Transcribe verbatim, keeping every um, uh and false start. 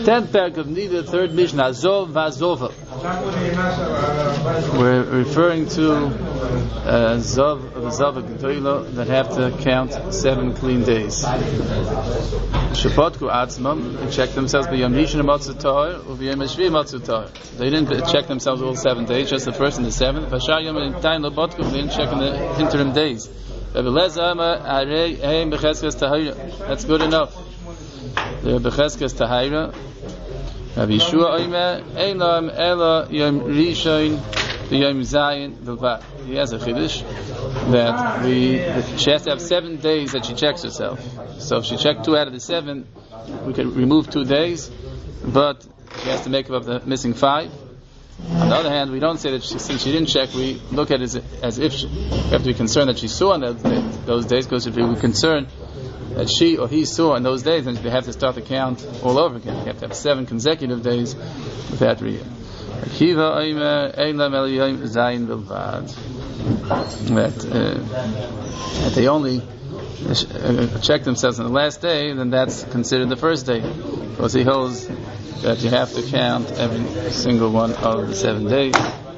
tenth parak of Nida, third Mishnah, Azov Vazova. We're referring to uh, Zov, the Zava Gedoyla that have to count seven clean days. Shepotku Atzmam, they check themselves by Yom Rishon Matzah Tahor, or Yom Shvi Matzah Tahor. They didn't check themselves all seven days, just the first and the seventh. Vashar Yom Tain Lobotku, they didn't check in the interim days. That's good enough. The Becheskes Tahira. Rabbi Yeshua Omer, Eilam Ela Yom Rishon Yom Zayin Bilvat. He has a chiddush that we she has to have seven days that she checks herself. So if she checked two out of the seven, we could remove two days, but she has to make up the missing five. On the other hand, we don't say that she, since she didn't check, we look at it as, as if she, we have to be concerned that she saw on those, those days, because if we were concerned that she or he saw in those days, then they have to start the count all over again. You have to have seven consecutive days without reading. That, uh, that they only uh, check themselves on the last day, then that's considered the first day, because he holds that you have to count every single one of the seven days.